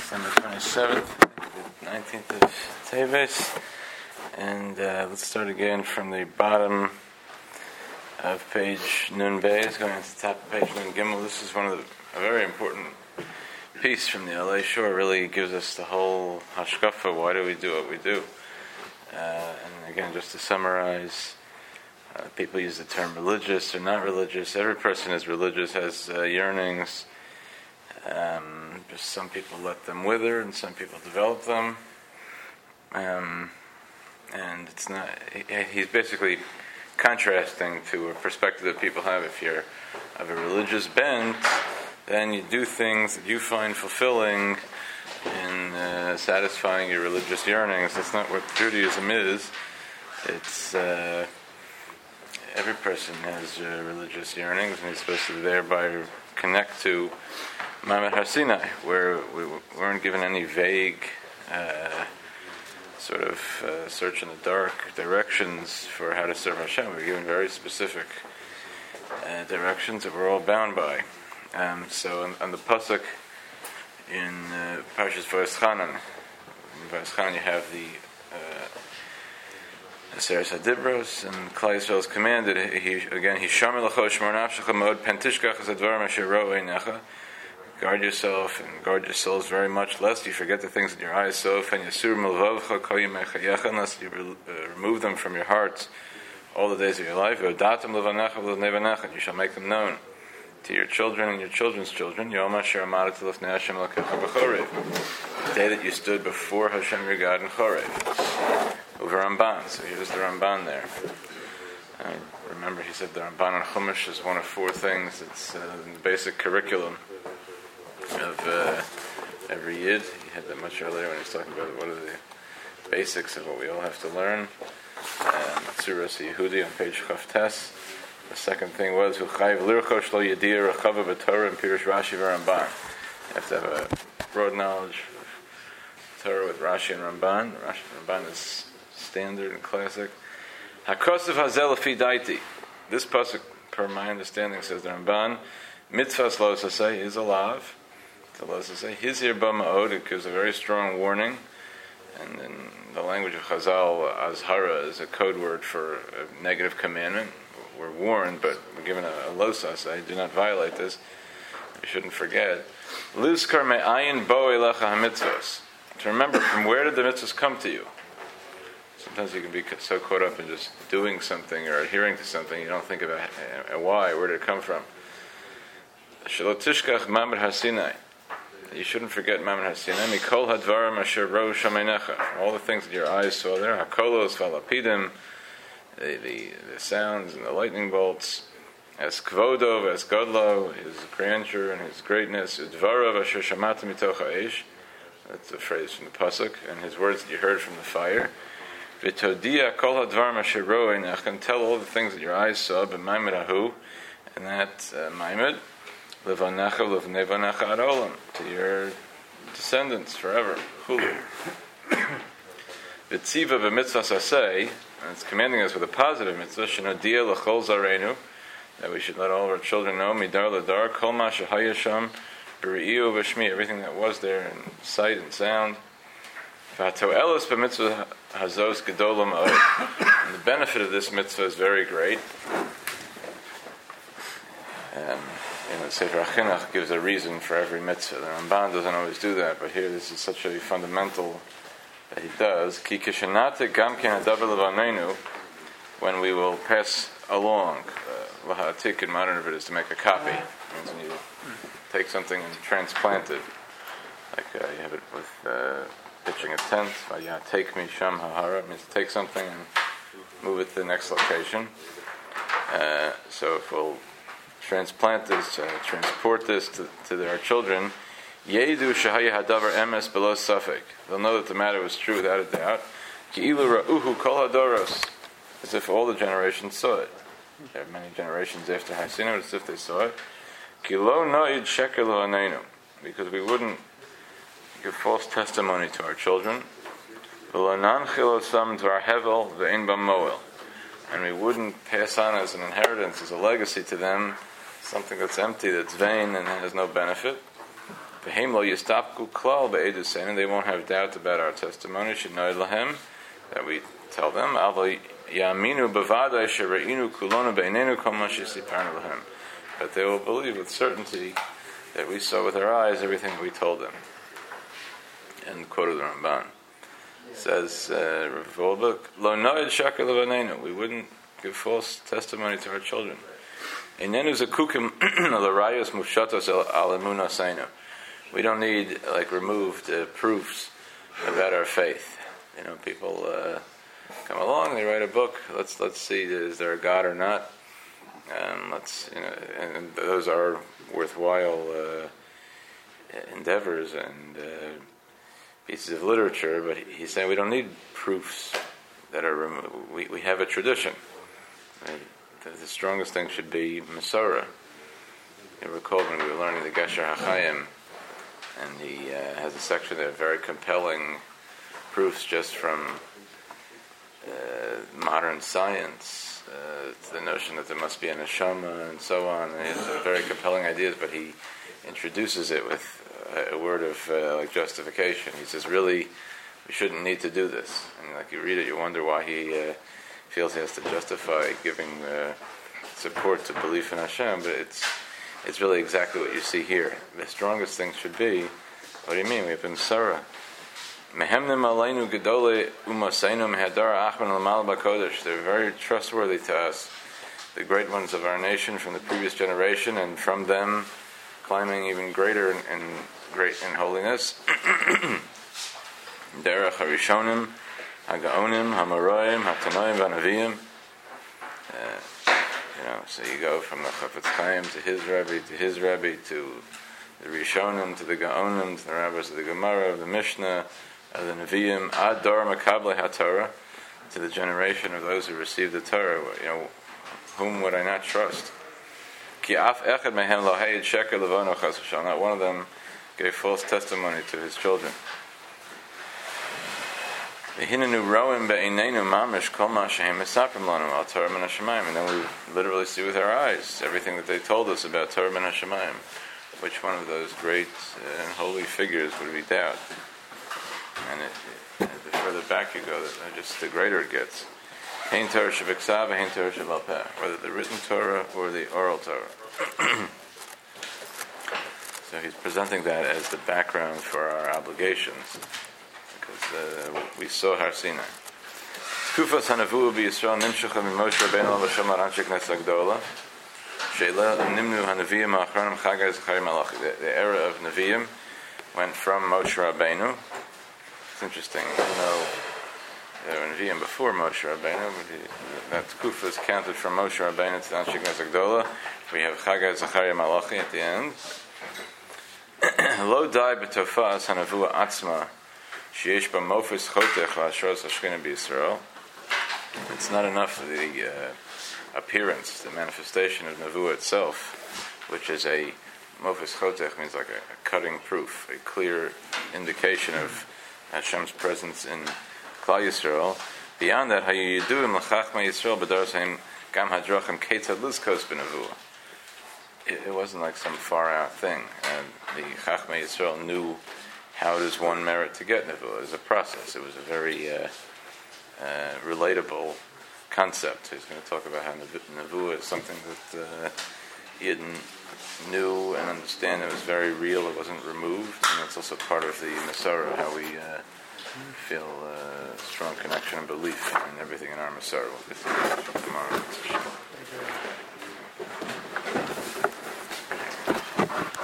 December 27th, 19th of Teves, and let's start again from the bottom of page Nun Beis, going to the top of page Nun Gimel. This is a very important piece from the LA Shore. It really gives us the whole hashkafa. Why do we do what we do? And again, just to summarize, people use the term religious or not religious. Every person is religious, has yearnings. Just some people let them wither, and some people develop them. And it's not. He's basically contrasting to a perspective that people have. If you're of a religious bent, then you do things that you find fulfilling in satisfying your religious yearnings. That's not what Judaism is. It's every person has religious yearnings, and he's supposed to thereby connect to Ma'amad Har Sinai, where we weren't given any vague search in the dark directions for how to serve Hashem. We were given very specific directions that we're all bound by. So on the pasuk in Parshas Vayeschanan, in Vayeschanan you have the Aseres HaDibros, and Klal Yisrael is commanded. Hishamar lecho shmor nafshecha mod pentishkach es advarim asher ro'ei einecha. Guard yourself and guard your souls very much, lest you forget the things that your eyes saw, and yasur melvavcha kol yimei chayecha, unless you remove them from your hearts all the days of your life. V'odatem levanecha v'levnevanecha, and you shall make them known to your children and your children's children. Yom asher amadet lefnei Hashem Elokecha b'chorev, the day that you stood before Hashem your God in Chorev. Over Ramban. So here's the Ramban there. Remember, he said the Ramban on Chumash is one of four things. It's in the basic curriculum of every Yid. He had that much earlier when he was talking about what are the basics of what we all have to learn. Tzuras Yehudi on page Chavtes. The second thing was Huchayiv Lirchosh Lo Yediyah Rechava B'Torah and Pirush Rashi v'Ramban. You have to have a broad knowledge of Torah with Rashi and Ramban. Rashi and Ramban is standard and classic. Hakosav Hazel Afi Daiti. This pasuk, per my understanding, says the Ramban, Mitzvahs Lo Sasei is a lav. His here b'ma'od, it gives a very strong warning, and in the language of Chazal, azhara is a code word for a negative commandment. We're warned, but we're given a lo sasei. Do not violate this. We shouldn't forget. Luzkar me'ayin bo elecha hamitzvos. To remember from where did the mitzvahs come to you. Sometimes you can be so caught up in just doing something or adhering to something, you don't think about why. Where did it come from? Shelo tishkach Ma'amad Har Sinai. You shouldn't forget Ma'amad Har Sinai. Mikol hadvarim asher ro shamaynecha. All the things that your eyes saw there. Hakolos valapidim, the sounds and the lightning bolts. As kvodov, as godlo, his grandeur and his greatness. Dvarav asher shamata mitoch ha'esh. That's a phrase from the pasuk. And his words that you heard from the fire. V'todia kol hadvarim asher ro einech. And tell all the things that your eyes saw. B'maimed ahu. And that maimed. Levanecha levnevanecha ad olam, to your descendants forever. Chulu. V'tziva v'mitzvah sasei, and it's commanding us with a positive mitzvah. Shenodia l'chol zareinu, that we should let all of our children know. Midar l'dar kol ma shehayasham b'rei'u v'shmi, everything that was there in sight and sound. V'hatoelos b'mitzvah hazos gedolam od, and the benefit of this mitzvah is very great. The Sefer HaChinuch gives a reason for every mitzvah. The Ramban doesn't always do that, but here this is such a fundamental that he does. Ki kishenate gam ken hadavar levanenu, when we will pass along. Lahatik in modern of it is to make a copy. It means when you take something and transplant it, like you have it with pitching a tent. Take me sham hahara, it means to take something and move it to the next location. So if we'll transplant this, transport this to our children, Yedu shahaya hadavar emes below safek. They'll know that the matter was true without a doubt. Ki'ilu ra'uhu kol hadoros, as if all the generations saw it. There are many generations after Har Sinai, but as if they saw it. Ki lo no'id sheker lo aneinu, because we wouldn't give false testimony to our children. V'lo nanchil osam dvar hevel ve'in bam moel, and we wouldn't pass on as an inheritance, as a legacy to them, something that's empty, that's vain, and has no benefit. V'heim lo yistapku klal be'eduseinu, they won't have doubt about our testimony. Shenoi lahem, that we tell them. Avo yaminu b'vadai shereinu kulonu be'einenu kol ma shesiparnu lahem. But they will believe with certainty that we saw with our eyes everything that we told them. End quote of the Ramban. It says, Rav Volbek, lo noed shakar levanenu, we wouldn't give false testimony to our children. Einenu zakukim l'rayos mufshatos al emunaseinu. We don't need removed proofs about our faith. People come along, they write a book. Let's see, is there a God or not? And those are worthwhile endeavors and pieces of literature. But he's saying we don't need proofs that are removed. We have a tradition. The strongest thing should be Masorah. You recall when we were learning the Gesher HaChaim, and he has a section there, very compelling proofs just from modern science, the notion that there must be a neshama and so on. And he has very compelling ideas, but he introduces it with a word of justification. He says, really, we shouldn't need to do this. And you read it, you wonder why he feels he has to justify giving support to belief in Hashem, but it's really exactly what you see here. The strongest thing should be, what do you mean? We have been Sarah. Mehemnim aleinu gedole umaseinu mehadar achman l'mal b'kodesh. They're very trustworthy to us, the great ones of our nation from the previous generation, and from them climbing even greater and great in holiness. Derech harishonim, hagaonim, hamaroim, hatanoim, v'anaviyim. So you go from the Chafetz Chaim to his Rebbe, to the Rishonim, to the Gaonim, to the rabbis of the Gemara, of the Mishnah, of the Nevi'im, ad dor makable haTorah, to the generation of those who received the Torah. Whom would I not trust? Ki af echad mehem lo hayed sheker levono chas v'shal. Not one of them gave false testimony to his children. And then we literally see with our eyes everything that they told us about Torah ben Hashemayim. Which one of those great and holy figures would we doubt? And the further back you go, just the greater it gets. Hein Torah shebiksav, hein Torah shebal peh. Whether the written Torah or the oral Torah. So he's presenting that as the background for our obligations. We saw Har Sinai. Kufas Hanavu b'Yisrael nimshucha mimoshe Rabbeinu l'Hashem aranchik Knesset Gdola. Sheila nimnu Hanaviyim ha'achronim Chagai Zechariah Malachi. The era of Nevi'im went from Moshe Rabbeinu. It's interesting, there were Nevi'im before Moshe Rabbeinu, but that Kufa is counted from Moshe Rabbeinu to the Anshik Knesset Gdola. We have Chagai Zechariah Malachi at the end. Lo dai b'tofas Hanavu atzma. It's not enough the appearance, the manifestation of Nevuah itself, which is a mofis chotech, means like a cutting proof, a clear indication of Hashem's presence in Klal Yisrael. Beyond that, hayiduim l'chachma Yisrael b'darosheim gam hadrachim ketzad lizkos b'Nevuah. It wasn't like some far out thing, and the Chachma Yisrael knew how does one merit to get Nevuah? It was a process. It was a very relatable concept. He's going to talk about how Nevuah is something that Yidden knew and understand. It was very real. It wasn't removed. And it's also part of the Masorah, how we feel a strong connection and belief in everything in our Masorah. We'll get to that tomorrow.